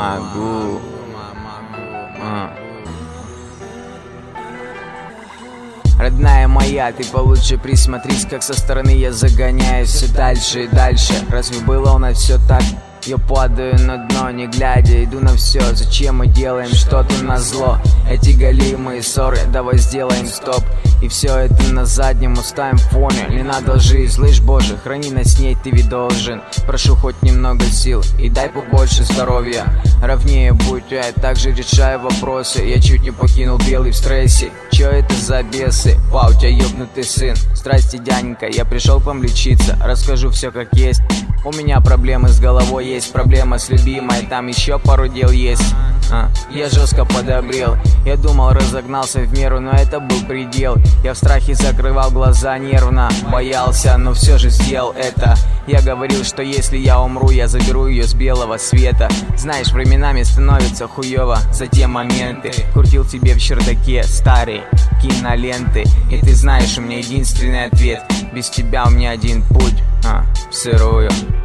могу. Родная моя, ты получше присмотрись, как со стороны я загоняюсь все дальше и дальше. Разве было у нас все так? Я падаю на дно, не глядя, иду на все. Зачем мы делаем что-то назло? Эти галимые ссоры, давай сделаем стоп. И все это на заднем оставим фоне. Не надо лжи, слышь, Боже, храни нас с ней, ты ведь должен. Прошу хоть немного сил и дай побольше здоровья. Ровнее будь, я также решаю вопросы. Я чуть не покинул белый в стрессе. Чё это за бесы? Па, у тебя ёбнутый сын. Здрасте, дяденька, я пришел к вам лечиться. Расскажу все как есть. У меня проблемы с головой, есть проблема с любимой. Там еще пару дел есть. Я жестко подобрел. Я думал, разогнался в меру, но это был предел. Я в страхе закрывал глаза нервно. Боялся, но все же сделал это. Я говорил, что если я умру, я заберу ее с белого света. Знаешь, временами становится хуево за те моменты. Крутил тебе в чердаке старые киноленты. И ты знаешь, у меня единственный ответ. Без тебя у меня один путь в сырую.